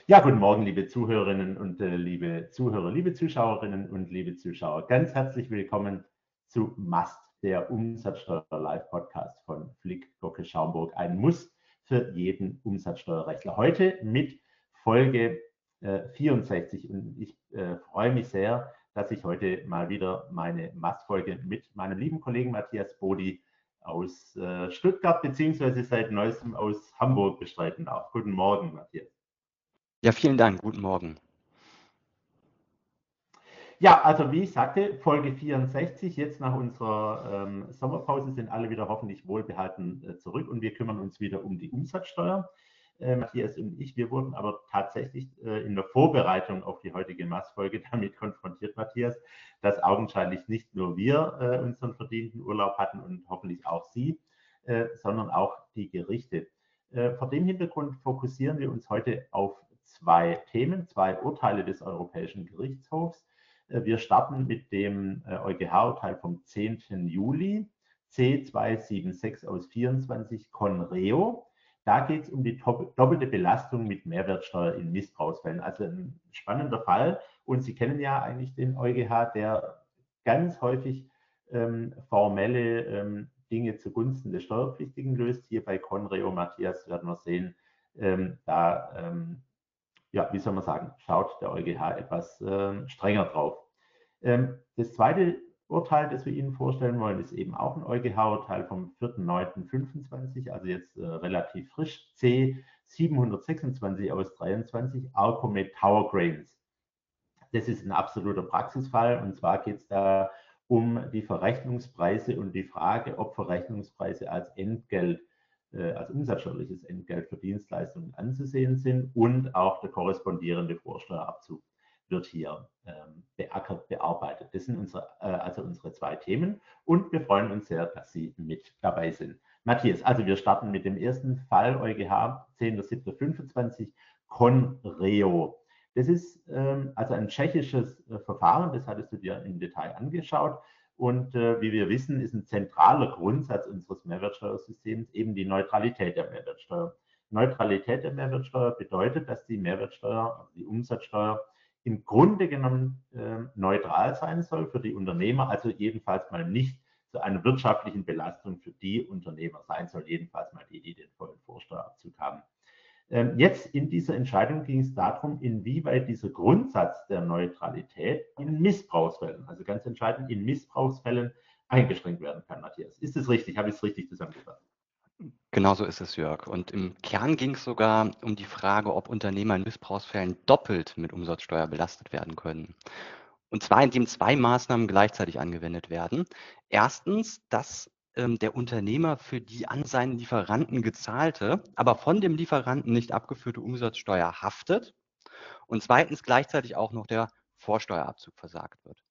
Ja, guten Morgen, liebe Zuhörerinnen und liebe Zuhörer, liebe Zuschauerinnen und liebe Zuschauer. Ganz herzlich willkommen zu MAST, der Umsatzsteuer-Live-Podcast von Flick Gocke Schaumburg. Ein Muss für jeden Umsatzsteuerrechtler. Heute mit Folge 64 und ich freue mich sehr, dass ich heute mal wieder meine MAST-Folge mit meinem lieben Kollegen Matthias Bodi aus Stuttgart beziehungsweise seit neuestem aus Hamburg bestreiten darf. Guten Morgen, Matthias. Ja, vielen Dank. Guten Morgen. Ja, also wie ich sagte, Folge 64, jetzt nach unserer Sommerpause sind alle wieder hoffentlich wohlbehalten zurück und wir kümmern uns wieder um die Umsatzsteuer. Matthias und ich, wir wurden aber tatsächlich in der Vorbereitung auf die heutige Maßfolge damit konfrontiert, Matthias, dass augenscheinlich nicht nur wir unseren verdienten Urlaub hatten und hoffentlich auch Sie, sondern auch die Gerichte. Vor dem Hintergrund fokussieren wir uns heute auf zwei Themen, zwei Urteile des Europäischen Gerichtshofs. Wir starten mit dem EuGH-Urteil vom 10. Juli, C276 aus 24 Conreo. Da geht es um die doppelte Belastung mit Mehrwertsteuer in Missbrauchsfällen. Also ein spannender Fall. Und Sie kennen ja eigentlich den EuGH, der ganz häufig formelle Dinge zugunsten des Steuerpflichtigen löst. Hier bei Conreo, Matthias, werden wir sehen, ja, wie soll man sagen, schaut der EuGH etwas strenger drauf. Das zweite Urteil, das wir Ihnen vorstellen wollen, ist eben auch ein EuGH-Urteil vom 4.9.25, also jetzt relativ frisch, C726 aus 23, Arcomet Tower Cranes. Das ist ein absoluter Praxisfall und zwar geht es da um die Verrechnungspreise und die Frage, ob Verrechnungspreise als Entgelt, als umsatzsteuerliches Entgelt für Dienstleistungen anzusehen sind und auch der korrespondierende Vorsteuerabzug wird hier beackert, bearbeitet. Das sind also unsere zwei Themen und wir freuen uns sehr, dass Sie mit dabei sind. Matthias, also wir starten mit dem ersten Fall EuGH 10.07.25 Conreo. Das ist also ein tschechisches Verfahren, das hattest du dir im Detail angeschaut. Und wie wir wissen, ist ein zentraler Grundsatz unseres Mehrwertsteuersystems eben die Neutralität der Mehrwertsteuer. Neutralität der Mehrwertsteuer bedeutet, dass die Mehrwertsteuer, also die Umsatzsteuer, im Grunde genommen neutral sein soll für die Unternehmer, also jedenfalls mal nicht zu einer wirtschaftlichen Belastung für die Unternehmer sein soll, jedenfalls mal die, die den vollen Vorsteuerabzug haben. Jetzt in dieser Entscheidung ging es darum, inwieweit dieser Grundsatz der Neutralität in Missbrauchsfällen, also ganz entscheidend in Missbrauchsfällen, eingeschränkt werden kann, Matthias. Ist das richtig? Habe ich es richtig zusammengefasst? Genau so ist es, Jörg. Und im Kern ging es sogar um die Frage, ob Unternehmer in Missbrauchsfällen doppelt mit Umsatzsteuer belastet werden können. Und zwar, indem zwei Maßnahmen gleichzeitig angewendet werden. Erstens, dass der Unternehmer für die an seinen Lieferanten gezahlte, aber von dem Lieferanten nicht abgeführte Umsatzsteuer haftet. Und zweitens gleichzeitig auch noch der Vorsteuerabzug versagt wird.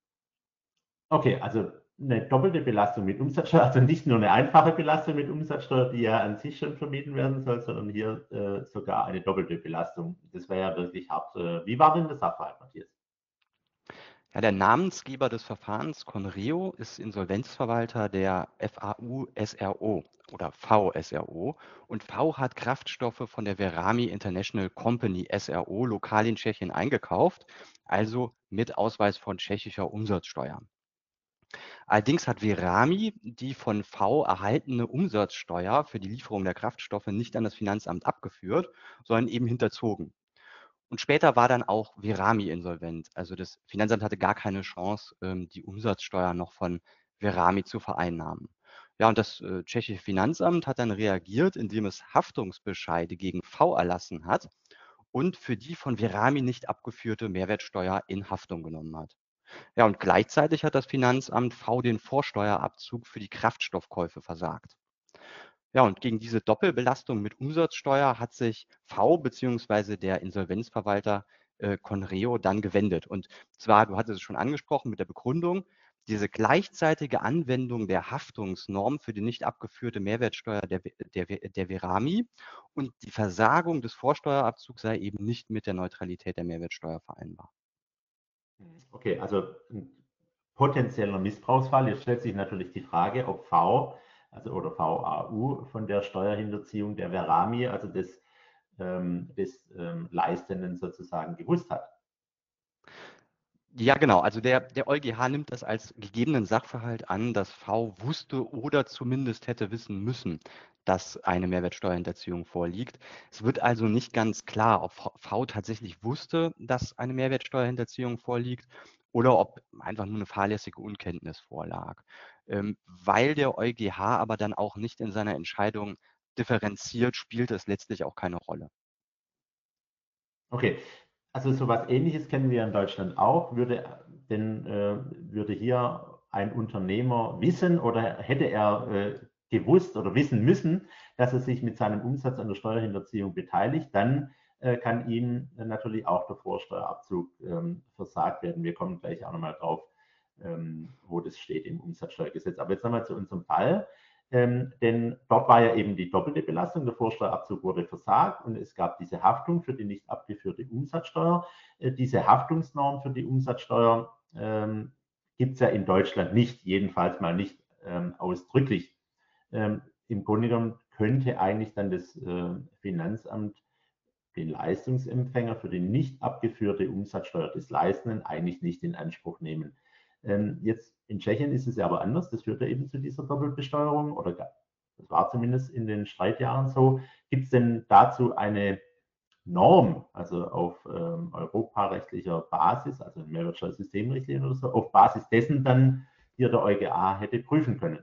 Okay, also eine doppelte Belastung mit Umsatzsteuer, also nicht nur eine einfache Belastung mit Umsatzsteuer, die ja an sich schon vermieden werden soll, sondern hier sogar eine doppelte Belastung. Das wäre ja wirklich hart. Wie war denn das Sachverhalt, Matthias? Ja, der Namensgeber des Verfahrens, Conreo, ist Insolvenzverwalter der FAU SRO oder VSRO und V hat Kraftstoffe von der Verami International Company SRO lokal in Tschechien eingekauft, also mit Ausweis von tschechischer Umsatzsteuer. Allerdings hat Verami die von V erhaltene Umsatzsteuer für die Lieferung der Kraftstoffe nicht an das Finanzamt abgeführt, sondern eben hinterzogen. Und später war dann auch Verami insolvent. Also das Finanzamt hatte gar keine Chance, die Umsatzsteuer noch von Verami zu vereinnahmen. Ja, und das tschechische Finanzamt hat dann reagiert, indem es Haftungsbescheide gegen V erlassen hat und für die von Verami nicht abgeführte Mehrwertsteuer in Haftung genommen hat. Ja, und gleichzeitig hat das Finanzamt V den Vorsteuerabzug für die Kraftstoffkäufe versagt. Ja, und gegen diese Doppelbelastung mit Umsatzsteuer hat sich V bzw. der Insolvenzverwalter Conreo dann gewendet. Und zwar, du hattest es schon angesprochen, mit der Begründung, diese gleichzeitige Anwendung der Haftungsnorm für die nicht abgeführte Mehrwertsteuer der Verami und die Versagung des Vorsteuerabzugs sei eben nicht mit der Neutralität der Mehrwertsteuer vereinbar. Okay, also ein potenzieller Missbrauchsfall. Jetzt stellt sich natürlich die Frage, ob V, also oder VAU von der Steuerhinterziehung der Verami, also des des Leistenden sozusagen gewusst hat. Ja, genau. Also der EuGH nimmt das als gegebenen Sachverhalt an, dass V wusste oder zumindest hätte wissen müssen, dass eine Mehrwertsteuerhinterziehung vorliegt. Es wird also nicht ganz klar, ob V tatsächlich wusste, dass eine Mehrwertsteuerhinterziehung vorliegt oder ob einfach nur eine fahrlässige Unkenntnis vorlag. Weil der EuGH aber dann auch nicht in seiner Entscheidung differenziert, spielt es letztlich auch keine Rolle. Okay, also so etwas Ähnliches kennen wir in Deutschland auch. Würde hier ein Unternehmer wissen oder hätte er gewusst oder wissen müssen, dass er sich mit seinem Umsatz an der Steuerhinterziehung beteiligt, dann kann ihm natürlich auch der Vorsteuerabzug versagt werden. Wir kommen gleich auch nochmal drauf, wo das steht im Umsatzsteuergesetz. Aber jetzt nochmal zu unserem Fall. Denn dort war ja eben die doppelte Belastung. Der Vorsteuerabzug wurde versagt und es gab diese Haftung für die nicht abgeführte Umsatzsteuer. Diese Haftungsnorm für die Umsatzsteuer gibt es ja in Deutschland nicht, jedenfalls mal nicht ausdrücklich. Im Grunde genommen könnte eigentlich dann das Finanzamt den Leistungsempfänger für die nicht abgeführte Umsatzsteuer des Leistenden eigentlich nicht in Anspruch nehmen. Jetzt in Tschechien ist es ja aber anders. Das führt ja eben zu dieser Doppelbesteuerung oder das war zumindest in den Streitjahren so. Gibt es denn dazu eine Norm, also auf europarechtlicher Basis, also Mehrwertsteuersystemrichtlinien oder so, auf Basis dessen dann hier der EuGH hätte prüfen können?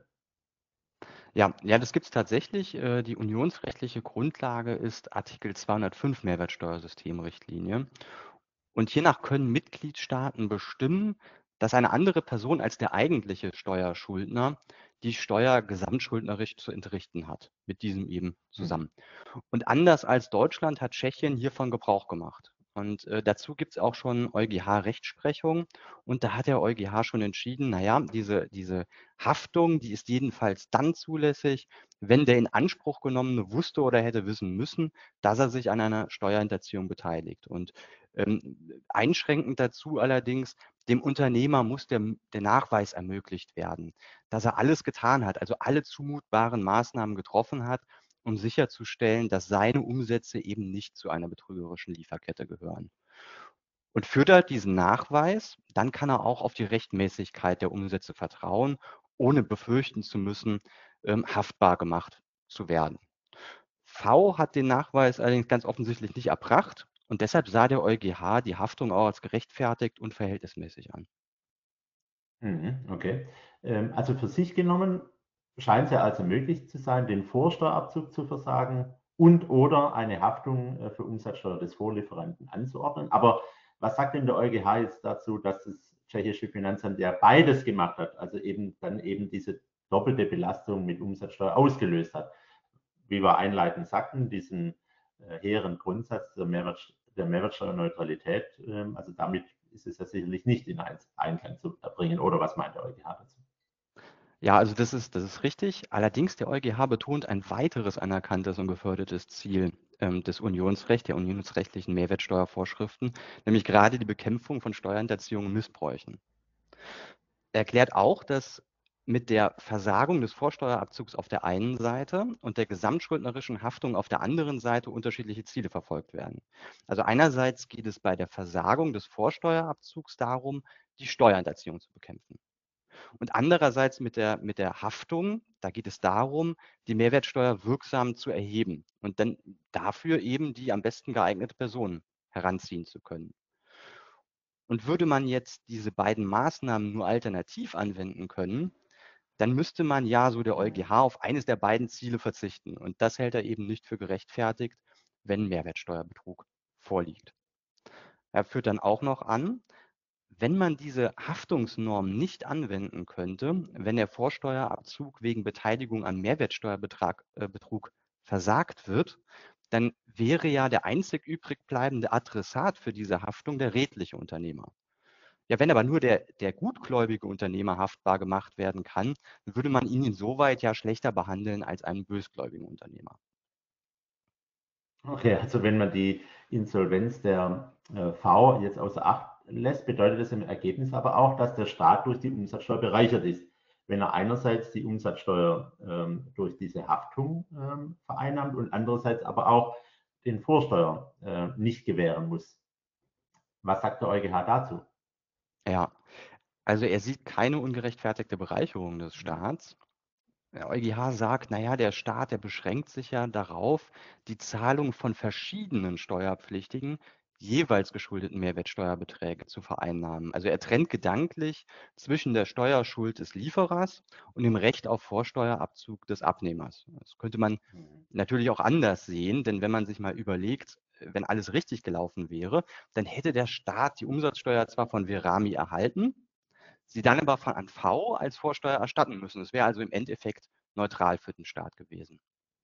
Ja, das gibt es tatsächlich. Die unionsrechtliche Grundlage ist Artikel 205 Mehrwertsteuersystemrichtlinie. Und hiernach können Mitgliedstaaten bestimmen, dass eine andere Person als der eigentliche Steuerschuldner die Steuer gesamtschuldnerisch zu entrichten hat, mit diesem eben zusammen. Und anders als Deutschland hat Tschechien hiervon Gebrauch gemacht. Und dazu gibt es auch schon EuGH-Rechtsprechung. Und da hat der EuGH schon entschieden, naja, diese Haftung, die ist jedenfalls dann zulässig, wenn der in Anspruch genommene wusste oder hätte wissen müssen, dass er sich an einer Steuerhinterziehung beteiligt. Und einschränkend dazu allerdings, dem Unternehmer muss der Nachweis ermöglicht werden, dass er alles getan hat, also alle zumutbaren Maßnahmen getroffen hat, um sicherzustellen, dass seine Umsätze eben nicht zu einer betrügerischen Lieferkette gehören. Und führt er diesen Nachweis, dann kann er auch auf die Rechtmäßigkeit der Umsätze vertrauen, ohne befürchten zu müssen, haftbar gemacht zu werden. V hat den Nachweis allerdings ganz offensichtlich nicht erbracht und deshalb sah der EuGH die Haftung auch als gerechtfertigt und verhältnismäßig an. Okay. Also für sich genommen scheint es ja also möglich zu sein, den Vorsteuerabzug zu versagen und oder eine Haftung für Umsatzsteuer des Vorlieferanten anzuordnen. Aber was sagt denn der EuGH jetzt dazu, dass das tschechische Finanzamt ja beides gemacht hat, also eben dann eben diese doppelte Belastung mit Umsatzsteuer ausgelöst hat? Wie wir einleitend sagten, diesen hehren Grundsatz der Mehrwertsteuerneutralität, also damit ist es ja sicherlich nicht in Einklang zu bringen. Oder was meint der EuGH dazu? Ja, also das ist richtig. Allerdings der EuGH betont ein weiteres anerkanntes und gefördertes Ziel des Unionsrechts, der unionsrechtlichen Mehrwertsteuervorschriften, nämlich gerade die Bekämpfung von Steuerhinterziehung und Missbräuchen. Er erklärt auch, dass mit der Versagung des Vorsteuerabzugs auf der einen Seite und der gesamtschuldnerischen Haftung auf der anderen Seite unterschiedliche Ziele verfolgt werden. Also einerseits geht es bei der Versagung des Vorsteuerabzugs darum, die Steuerhinterziehung zu bekämpfen. Und andererseits mit der Haftung, da geht es darum, die Mehrwertsteuer wirksam zu erheben und dann dafür eben die am besten geeignete Person heranziehen zu können. Und würde man jetzt diese beiden Maßnahmen nur alternativ anwenden können, dann müsste man ja, so der EuGH, auf eines der beiden Ziele verzichten. Und das hält er eben nicht für gerechtfertigt, wenn Mehrwertsteuerbetrug vorliegt. Er führt dann auch noch an, wenn man diese Haftungsnorm nicht anwenden könnte, wenn der Vorsteuerabzug wegen Beteiligung an Mehrwertsteuerbetrug versagt wird, dann wäre ja der einzig übrig bleibende Adressat für diese Haftung der redliche Unternehmer. Ja, wenn aber nur der gutgläubige Unternehmer haftbar gemacht werden kann, würde man ihn insoweit ja schlechter behandeln als einen bösgläubigen Unternehmer. Okay, also wenn man die Insolvenz der V jetzt außer Acht lässt, bedeutet das im Ergebnis aber auch, dass der Staat durch die Umsatzsteuer bereichert ist. Wenn er einerseits die Umsatzsteuer durch diese Haftung vereinnahmt und andererseits aber auch den Vorsteuer nicht gewähren muss. Was sagt der EuGH dazu? Ja, also er sieht keine ungerechtfertigte Bereicherung des Staats. Der EuGH sagt, naja, der Staat, der beschränkt sich ja darauf, die Zahlung von verschiedenen Steuerpflichtigen jeweils geschuldeten Mehrwertsteuerbeträge zu vereinnahmen. Also er trennt gedanklich zwischen der Steuerschuld des Lieferers und dem Recht auf Vorsteuerabzug des Abnehmers. Das könnte man natürlich auch anders sehen, denn wenn man sich mal überlegt, wenn alles richtig gelaufen wäre, dann hätte der Staat die Umsatzsteuer zwar von Verami erhalten, sie dann aber von an V als Vorsteuer erstatten müssen. Das wäre also im Endeffekt neutral für den Staat gewesen.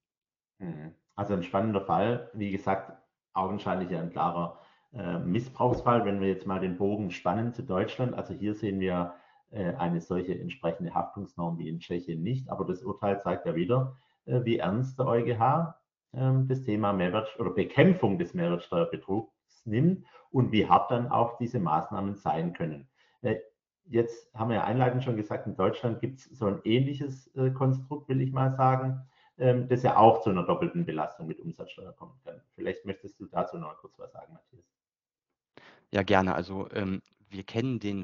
Also ein spannender Fall, wie gesagt, augenscheinlich ein klarer Missbrauchsfall. Wenn wir jetzt mal den Bogen spannen zu Deutschland, also hier sehen wir eine solche entsprechende Haftungsnorm wie in Tschechien nicht, aber das Urteil zeigt ja wieder, wie ernst der EuGH das Thema Mehrwert oder Bekämpfung des Mehrwertsteuerbetrugs nimmt und wie hart dann auch diese Maßnahmen sein können. Jetzt haben wir ja einleitend schon gesagt, in Deutschland gibt es so ein ähnliches Konstrukt, will ich mal sagen, das ja auch zu einer doppelten Belastung mit Umsatzsteuer kommen kann. Vielleicht möchtest du dazu noch kurz was sagen, Matthias. Ja, gerne. Also wir kennen den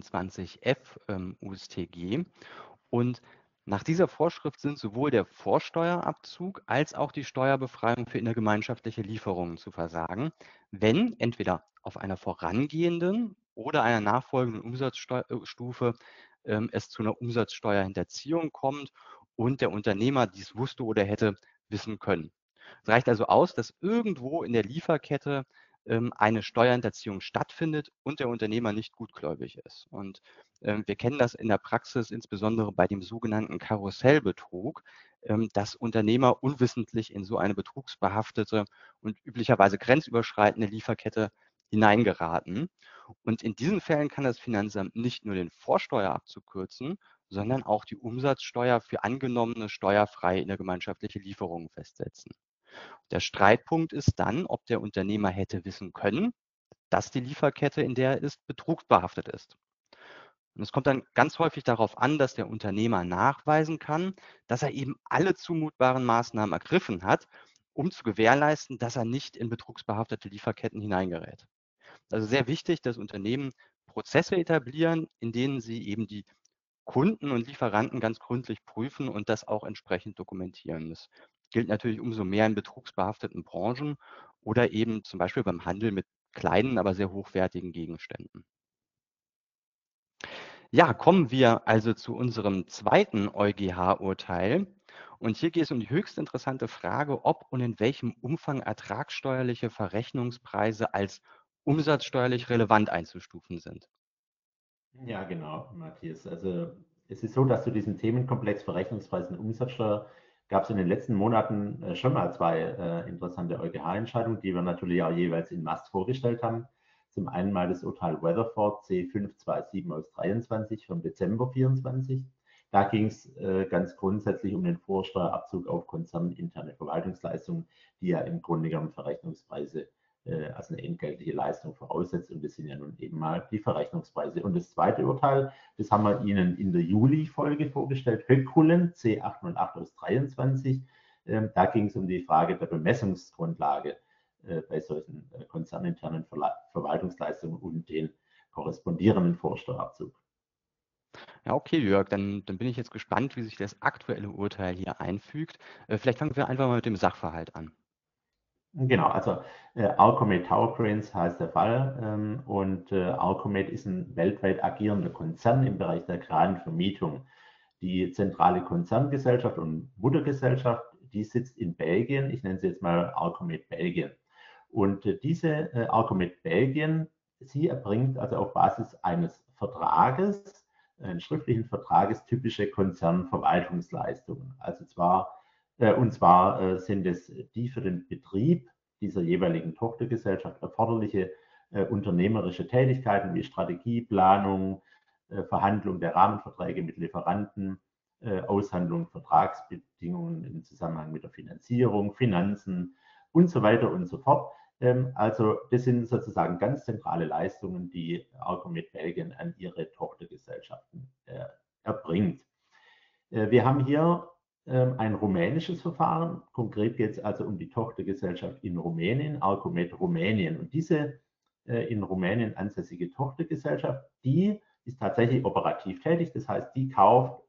25f USTG und nach dieser Vorschrift sind sowohl der Vorsteuerabzug als auch die Steuerbefreiung für innergemeinschaftliche Lieferungen zu versagen, wenn entweder auf einer vorangehenden oder einer nachfolgenden Umsatzstufe es zu einer Umsatzsteuerhinterziehung kommt und der Unternehmer dies wusste oder hätte wissen können. Es reicht also aus, dass irgendwo in der Lieferkette eine Steuerhinterziehung stattfindet und der Unternehmer nicht gutgläubig ist. Und wir kennen das in der Praxis insbesondere bei dem sogenannten Karussellbetrug, dass Unternehmer unwissentlich in so eine betrugsbehaftete und üblicherweise grenzüberschreitende Lieferkette hineingeraten. Und in diesen Fällen kann das Finanzamt nicht nur den Vorsteuerabzug kürzen, sondern auch die Umsatzsteuer für angenommene steuerfreie innergemeinschaftliche Lieferungen festsetzen. Der Streitpunkt ist dann, ob der Unternehmer hätte wissen können, dass die Lieferkette, in der er ist, betrugsbehaftet ist. Und es kommt dann ganz häufig darauf an, dass der Unternehmer nachweisen kann, dass er eben alle zumutbaren Maßnahmen ergriffen hat, um zu gewährleisten, dass er nicht in betrugsbehaftete Lieferketten hineingerät. Also sehr wichtig, dass Unternehmen Prozesse etablieren, in denen sie eben die Kunden und Lieferanten ganz gründlich prüfen und das auch entsprechend dokumentieren. Das gilt natürlich umso mehr in betrugsbehafteten Branchen oder eben zum Beispiel beim Handel mit kleinen, aber sehr hochwertigen Gegenständen. Ja, kommen wir also zu unserem zweiten EuGH-Urteil. Und hier geht es um die höchst interessante Frage, ob und in welchem Umfang ertragssteuerliche Verrechnungspreise als umsatzsteuerlich relevant einzustufen sind. Ja, genau, Matthias. Also es ist so, dass zu diesem Themenkomplex Verrechnungspreis und Umsatzsteuer gab es in den letzten Monaten schon mal zwei interessante EuGH-Entscheidungen, die wir natürlich auch jeweils in Mast vorgestellt haben. Zum einen mal das Urteil Weatherford C527 aus 23 vom Dezember 24. Da ging es ganz grundsätzlich um den Vorsteuerabzug auf konzerninterne Verwaltungsleistungen, die ja im Grunde genommen Verrechnungspreise als eine entgeltliche Leistung voraussetzt. Und das sind ja nun eben mal die Verrechnungspreise. Und das zweite Urteil, das haben wir Ihnen in der Juli-Folge vorgestellt, Höckullen C808 aus 23. Da ging es um die Frage der Bemessungsgrundlage bei solchen konzerninternen Verwaltungsleistungen und den korrespondierenden Vorsteuerabzug. Ja, okay, Jörg, dann bin ich jetzt gespannt, wie sich das aktuelle Urteil hier einfügt. Vielleicht fangen wir einfach mal mit dem Sachverhalt an. Genau, also Alcomet Tower Cranes heißt der Fall und Alcomet ist ein weltweit agierender Konzern im Bereich der Kranvermietung. Die zentrale Konzerngesellschaft und Muttergesellschaft, die sitzt in Belgien. Ich nenne sie jetzt mal Alcomet Belgien. Und diese Alcomet Belgien, sie erbringt also auf Basis eines Vertrages, eines schriftlichen Vertrages, typische Konzernverwaltungsleistungen. Und zwar sind es die für den Betrieb dieser jeweiligen Tochtergesellschaft erforderliche unternehmerische Tätigkeiten wie Strategie, Planung, Verhandlung der Rahmenverträge mit Lieferanten, Aushandlung Vertragsbedingungen im Zusammenhang mit der Finanzierung, Finanzen und so weiter und so fort. Also das sind sozusagen ganz zentrale Leistungen, die Arcomet Belgien an ihre Tochtergesellschaften erbringt. Wir haben hier ein rumänisches Verfahren. Konkret geht es also um die Tochtergesellschaft in Rumänien, Arcomet Rumänien. Und diese in Rumänien ansässige Tochtergesellschaft, die ist tatsächlich operativ tätig. Das heißt, die kauft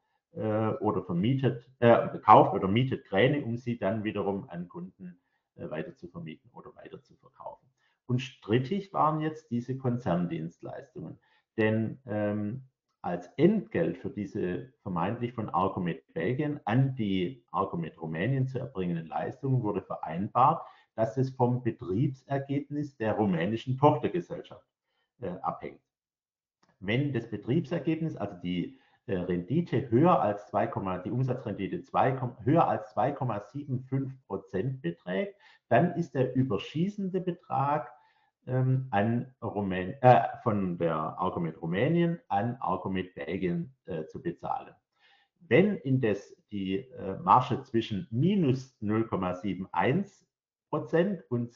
kauft oder mietet Kräne, um sie dann wiederum an Kunden weiter zu vermieten oder weiter zu verkaufen. Und strittig waren jetzt diese Konzerndienstleistungen. Denn als Entgelt für diese vermeintlich von Arcomet Belgien an die Arcomet Rumänien zu erbringenden Leistungen wurde vereinbart, dass es vom Betriebsergebnis der rumänischen Tochtergesellschaft abhängt. Wenn das Betriebsergebnis, also die Rendite höher als 2, die Umsatzrendite höher als 2,75% beträgt, dann ist der überschießende Betrag von der Arcomet Rumänien an Arcomet Belgien zu bezahlen. Wenn indes die Marge zwischen minus 0,71% und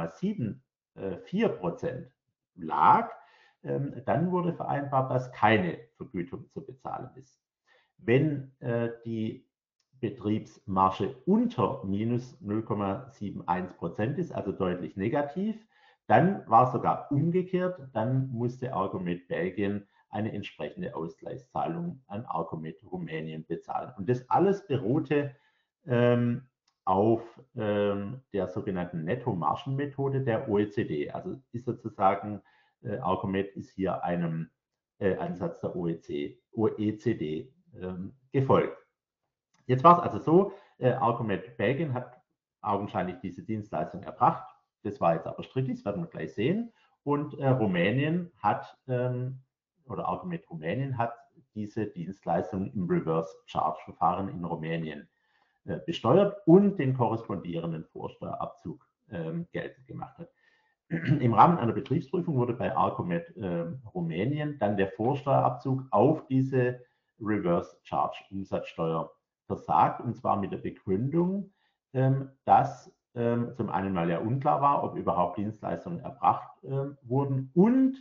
2,74% lag, dann wurde vereinbart, dass keine Vergütung zu bezahlen ist. Wenn die Betriebsmarge unter minus 0,71% ist, also deutlich negativ, dann war es sogar umgekehrt, dann musste Arcomet Belgien eine entsprechende Ausgleichszahlung an Arcomet Rumänien bezahlen. Und das alles beruhte auf der sogenannten Nettomargenmethode der OECD. Also ist sozusagen, Arcomet ist hier einem Ansatz der OECD gefolgt. Jetzt war es also so, Arcomet Belgien hat augenscheinlich diese Dienstleistung erbracht. Das war jetzt aber strittig, das werden wir gleich sehen. Und Rumänien hat, oder Arcomet Rumänien hat diese Dienstleistung im Reverse-Charge-Verfahren in Rumänien besteuert und den korrespondierenden Vorsteuerabzug geltend gemacht hat. Im Rahmen einer Betriebsprüfung wurde bei Arcomet Rumänien dann der Vorsteuerabzug auf diese Reverse-Charge-Umsatzsteuer versagt, und zwar mit der Begründung, dass zum einen mal ja unklar war, ob überhaupt Dienstleistungen erbracht wurden und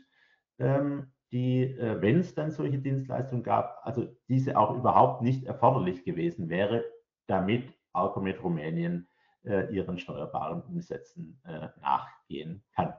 wenn es dann solche Dienstleistungen gab, also diese auch überhaupt nicht erforderlich gewesen wäre, damit Arcomet Rumänien ihren steuerbaren Umsätzen nachgehen kann.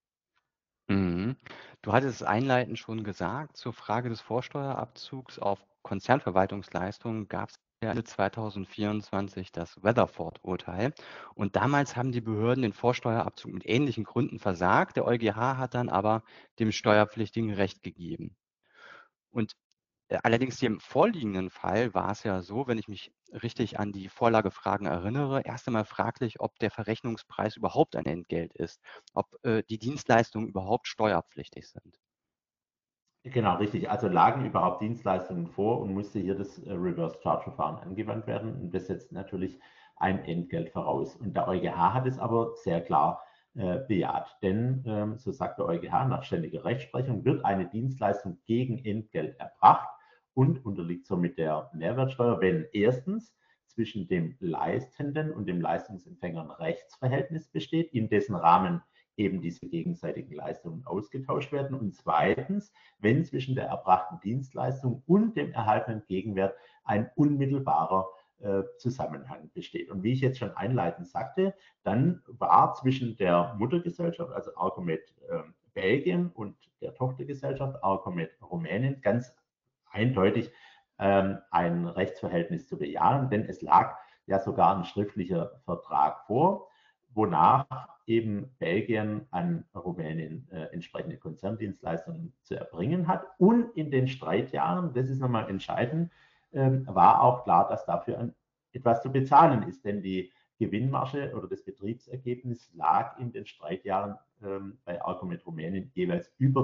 Mhm. Du hattest es einleitend schon gesagt, zur Frage des Vorsteuerabzugs auf Konzernverwaltungsleistungen gab es ja Ende 2024 das Weatherford-Urteil. Und damals haben die Behörden den Vorsteuerabzug mit ähnlichen Gründen versagt. Der EuGH hat dann aber dem Steuerpflichtigen Recht gegeben. Und allerdings hier im vorliegenden Fall war es ja so, wenn ich mich richtig an die Vorlagefragen erinnere, erst einmal fraglich, ob der Verrechnungspreis überhaupt ein Entgelt ist, ob die Dienstleistungen überhaupt steuerpflichtig sind. Genau, richtig. Also lagen überhaupt Dienstleistungen vor und musste hier das Reverse-Charge-Verfahren angewandt werden. Und das setzt natürlich ein Entgelt voraus. Und der EuGH hat es aber sehr klar bejaht. Denn, so sagt der EuGH, nach ständiger Rechtsprechung wird eine Dienstleistung gegen Entgelt erbracht und unterliegt somit der Mehrwertsteuer, wenn erstens zwischen dem Leistenden und dem Leistungsempfänger ein Rechtsverhältnis besteht, in dessen Rahmen eben diese gegenseitigen Leistungen ausgetauscht werden, und zweitens, wenn zwischen der erbrachten Dienstleistung und dem erhaltenen Gegenwert ein unmittelbarer Zusammenhang besteht. Und wie ich jetzt schon einleitend sagte, dann war zwischen der Muttergesellschaft, also Arcomet Belgien, und der Tochtergesellschaft Arcomet Rumänien ganz eindeutig ein Rechtsverhältnis zu bejahen, denn es lag ja sogar ein schriftlicher Vertrag vor, wonach eben Belgien an Rumänien entsprechende Konzerndienstleistungen zu erbringen hat. Und in den Streitjahren, das ist nochmal entscheidend, war auch klar, dass dafür etwas zu bezahlen ist, denn die Gewinnmarge oder das Betriebsergebnis lag in den Streitjahren bei Arcomet Rumänien jeweils über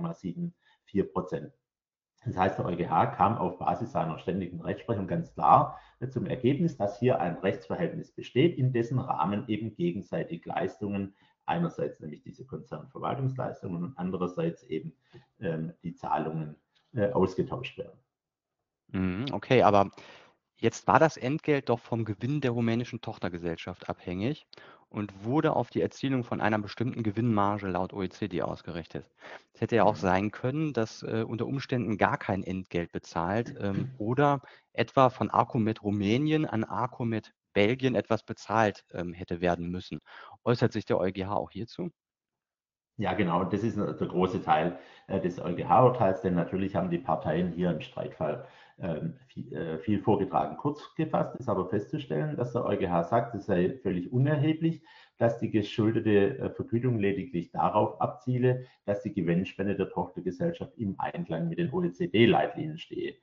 2,74%. Das heißt, der EuGH kam auf Basis seiner ständigen Rechtsprechung ganz klar zum Ergebnis, dass hier ein Rechtsverhältnis besteht, in dessen Rahmen eben gegenseitig Leistungen, einerseits nämlich diese Konzernverwaltungsleistungen und andererseits eben die Zahlungen ausgetauscht werden. Okay, aber Jetzt war das Entgelt doch vom Gewinn der rumänischen Tochtergesellschaft abhängig und wurde auf die Erzielung von einer bestimmten Gewinnmarge laut OECD ausgerichtet. Es hätte ja auch Mhm. sein können, dass unter Umständen gar kein Entgelt bezahlt oder etwa von Arcomet Rumänien an Arcomet Belgien etwas bezahlt hätte werden müssen. Äußert sich der EuGH auch hierzu? Ja, genau. Das ist der große Teil des EuGH-Urteils, denn natürlich haben die Parteien hier im Streitfall viel vorgetragen. Kurz gefasst ist aber festzustellen, dass der EuGH sagt, es sei völlig unerheblich, dass die geschuldete Vergütung lediglich darauf abziele, dass die Gewinnspende der Tochtergesellschaft im Einklang mit den OECD-Leitlinien stehe.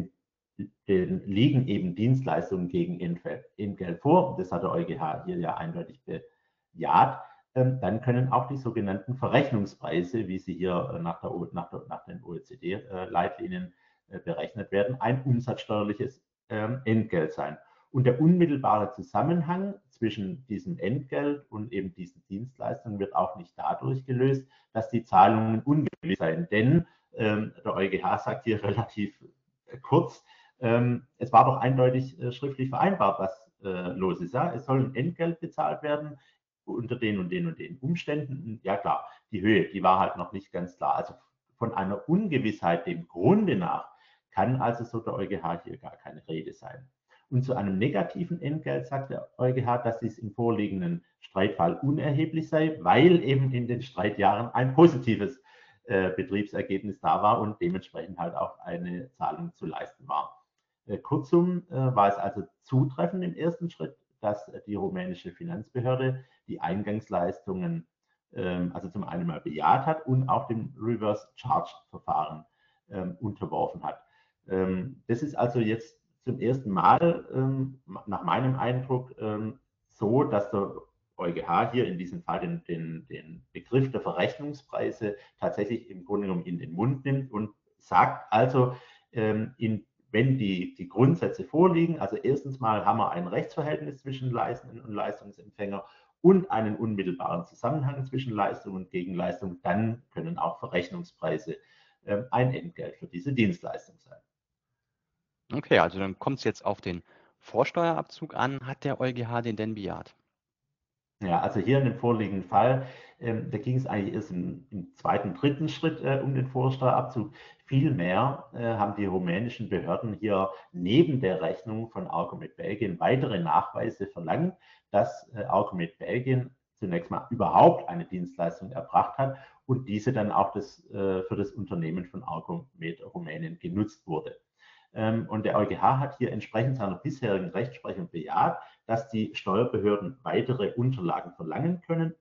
Den liegen eben Dienstleistungen gegen Entgelt vor. Das hat der EuGH hier ja eindeutig bejaht. Dann können auch die sogenannten Verrechnungspreise, wie sie hier nach den OECD-Leitlinien berechnet werden, ein umsatzsteuerliches Entgelt sein. Und der unmittelbare Zusammenhang zwischen diesem Entgelt und eben diesen Dienstleistungen wird auch nicht dadurch gelöst, dass die Zahlungen ungewiss seien. Denn der EuGH sagt hier relativ kurz, es war doch eindeutig schriftlich vereinbart, was los ist. Ja? Es soll ein Entgelt bezahlt werden unter den und den und den Umständen. Ja klar, die Höhe, die war halt noch nicht ganz klar. Also von einer Ungewissheit dem Grunde nach kann also so der EuGH hier gar keine Rede sein. Und zu einem negativen Entgelt sagt der EuGH, dass dies im vorliegenden Streitfall unerheblich sei, weil eben in den Streitjahren ein positives Betriebsergebnis da war und dementsprechend halt auch eine Zahlung zu leisten war. Kurzum war es also zutreffend im ersten Schritt, dass die rumänische Finanzbehörde die Eingangsleistungen also zum einen mal bejaht hat und auch dem Reverse Charge Verfahren unterworfen hat. Das ist also jetzt zum ersten Mal nach meinem Eindruck so, dass der EuGH hier in diesem Fall den Begriff der Verrechnungspreise tatsächlich im Grunde genommen in den Mund nimmt und sagt also, wenn die Grundsätze vorliegen, also erstens mal haben wir ein Rechtsverhältnis zwischen Leistenden und Leistungsempfänger und einen unmittelbaren Zusammenhang zwischen Leistung und Gegenleistung, dann können auch Verrechnungspreise ein Entgelt für diese Dienstleistung sein. Okay, also dann kommt es jetzt auf den Vorsteuerabzug an. Hat der EuGH den denn bejaht? Ja, also hier in dem vorliegenden Fall, da ging es eigentlich erst im zweiten, dritten Schritt um den Vorsteuerabzug. Vielmehr haben die rumänischen Behörden hier neben der Rechnung von Arcomet Belgien weitere Nachweise verlangt, dass Arcomet Belgien zunächst mal überhaupt eine Dienstleistung erbracht hat und diese dann auch für das Unternehmen von Arcomet Rumänien genutzt wurde. Und der EuGH hat hier entsprechend seiner bisherigen Rechtsprechung bejaht, dass die Steuerbehörden weitere Unterlagen verlangen können,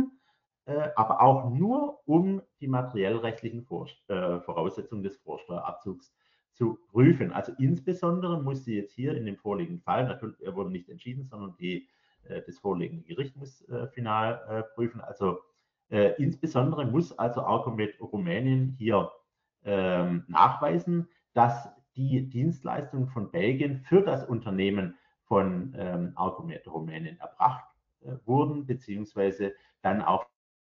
aber auch nur um die materiellrechtlichen Voraussetzungen des Vorsteuerabzugs zu prüfen. Also insbesondere muss sie jetzt hier in dem vorliegenden Fall, natürlich er wurde nicht entschieden, sondern das vorliegende Gericht muss final prüfen. Also insbesondere muss also Arcomet Rumänien hier nachweisen, dass die Dienstleistungen von Belgien für das Unternehmen von Arcomet Rumänien erbracht wurden, beziehungsweise dann auch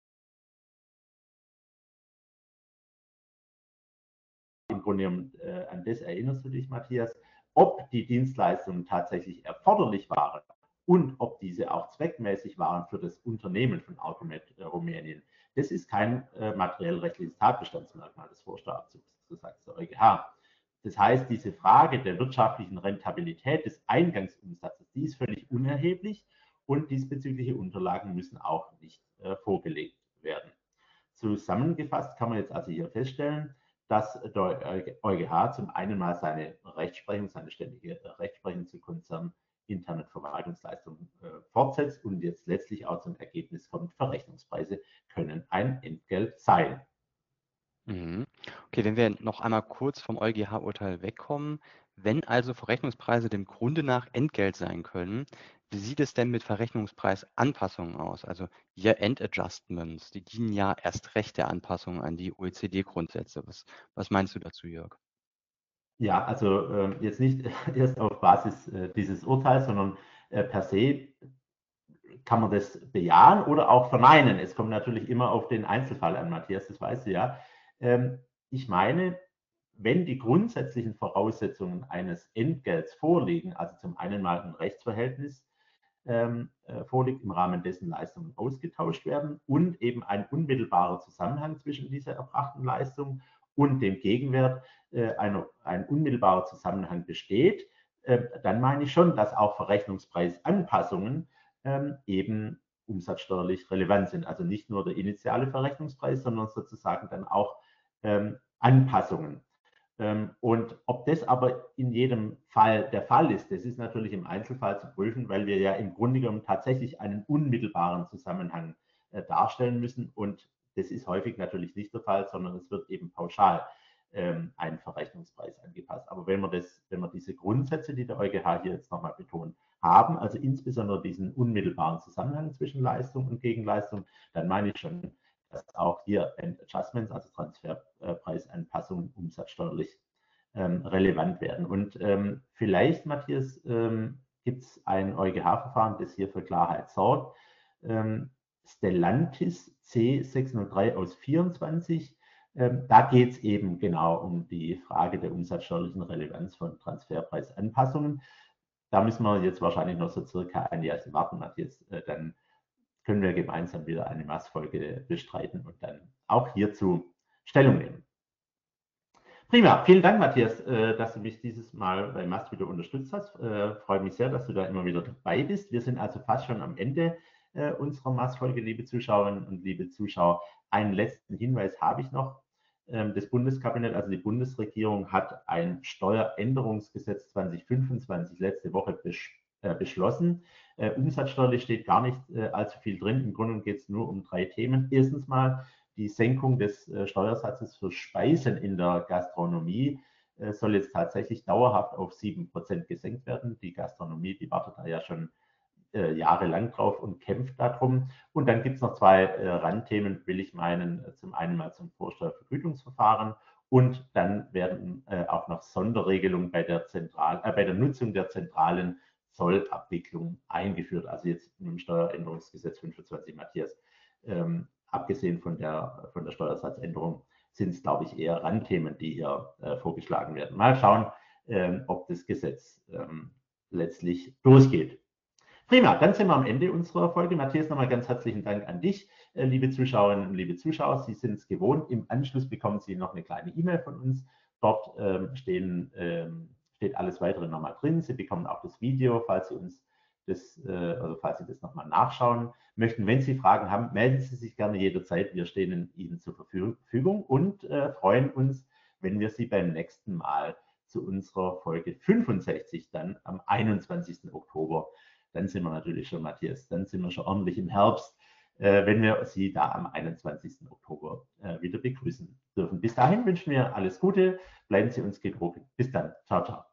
im Grunde genommen, an das erinnerst du dich, Matthias, ob die Dienstleistungen tatsächlich erforderlich waren und ob diese auch zweckmäßig waren für das Unternehmen von Arcomet Rumänien. Das ist kein materiellrechtliches Tatbestandsmerkmal des Vorsteuerabzugs, so sagt der EuGH. Das heißt, diese Frage der wirtschaftlichen Rentabilität des Eingangsumsatzes, die ist völlig unerheblich und diesbezügliche Unterlagen müssen auch nicht vorgelegt werden. Zusammengefasst kann man jetzt also hier feststellen, dass der EuGH zum einen mal seine Rechtsprechung, seine ständige Rechtsprechung zu konzerninternen Verwaltungsleistungen fortsetzt und jetzt letztlich auch zum Ergebnis kommt, Verrechnungspreise können ein Entgelt sein. Mhm. Okay, wenn wir noch einmal kurz vom EuGH-Urteil wegkommen, wenn also Verrechnungspreise dem Grunde nach Entgelt sein können, wie sieht es denn mit Verrechnungspreisanpassungen aus? Also Year-End Adjustments, die dienen ja erst recht der Anpassung an die OECD-Grundsätze. Was meinst du dazu, Jörg? Ja, also jetzt nicht erst auf Basis dieses Urteils, sondern per se kann man das bejahen oder auch verneinen. Es kommt natürlich immer auf den Einzelfall an, Matthias, das weißt du ja. Ich meine, wenn die grundsätzlichen Voraussetzungen eines Entgelts vorliegen, also zum einen mal ein Rechtsverhältnis vorliegt, im Rahmen dessen Leistungen ausgetauscht werden und eben ein unmittelbarer Zusammenhang zwischen dieser erbrachten Leistung und dem Gegenwert ein unmittelbarer Zusammenhang besteht, dann meine ich schon, dass auch Verrechnungspreisanpassungen eben umsatzsteuerlich relevant sind. Also nicht nur der initiale Verrechnungspreis, sondern sozusagen dann auch Anpassungen. Und ob das aber in jedem Fall der Fall ist, das ist natürlich im Einzelfall zu prüfen, weil wir ja im Grunde genommen tatsächlich einen unmittelbaren Zusammenhang darstellen müssen. Und das ist häufig natürlich nicht der Fall, sondern es wird eben pauschal ein Verrechnungspreis angepasst. Aber wenn wir diese Grundsätze, die der EuGH hier jetzt nochmal betont, haben, also insbesondere diesen unmittelbaren Zusammenhang zwischen Leistung und Gegenleistung, dann meine ich schon, dass auch hier Adjustments, also Transferpreisanpassungen, umsatzsteuerlich relevant werden. Und vielleicht, Matthias, gibt es ein EuGH-Verfahren, das hier für Klarheit sorgt. Stellantis C603 aus 24. Da geht es eben genau um die Frage der umsatzsteuerlichen Relevanz von Transferpreisanpassungen. Da müssen wir jetzt wahrscheinlich noch so circa ein Jahr warten, Matthias. Dann können wir gemeinsam wieder eine Maßfolge bestreiten und dann auch hierzu Stellung nehmen. Prima, vielen Dank, Matthias, dass du mich dieses Mal bei MAST wieder unterstützt hast. Freut mich sehr, dass du da immer wieder dabei bist. Wir sind also fast schon am Ende unserer MAST-Folge, liebe Zuschauerinnen und liebe Zuschauer. Einen letzten Hinweis habe ich noch. Das Bundeskabinett, also die Bundesregierung, hat ein Steueränderungsgesetz 2025 letzte Woche beschlossen. Umsatzsteuerlich steht gar nicht allzu viel drin. Im Grunde geht es nur um 3 Themen. Erstens mal die Senkung des Steuersatzes für Speisen in der Gastronomie soll jetzt tatsächlich dauerhaft auf 7% gesenkt werden. Die Gastronomie, die wartet da ja schon jahrelang drauf und kämpft darum. Und dann gibt es noch 2 Randthemen, will ich meinen. Zum einen mal zum Vorsteuervergütungsverfahren und dann werden auch noch Sonderregelungen bei der Nutzung der zentralen Zollabwicklung eingeführt. Also jetzt im Steueränderungsgesetz 25, Matthias. Abgesehen von der Steuersatzänderung sind es, glaube ich, eher Randthemen, die hier vorgeschlagen werden. Mal schauen, ob das Gesetz letztlich durchgeht. Prima, dann sind wir am Ende unserer Folge. Matthias, nochmal ganz herzlichen Dank an dich, liebe Zuschauerinnen und liebe Zuschauer. Sie sind es gewohnt. Im Anschluss bekommen Sie noch eine kleine E-Mail von uns. Dort steht alles weitere nochmal drin. Sie bekommen auch das Video, falls Sie falls Sie das nochmal nachschauen möchten. Wenn Sie Fragen haben, melden Sie sich gerne jederzeit. Wir stehen Ihnen zur Verfügung und freuen uns, wenn wir Sie beim nächsten Mal zu unserer Folge 65 dann am 21. Oktober, dann sind wir natürlich schon, Matthias, dann sind wir schon ordentlich im Herbst, wenn wir Sie da am 21. Oktober wieder begrüßen dürfen. Bis dahin wünschen wir alles Gute, bleiben Sie uns gewogen. Bis dann. Ciao, ciao.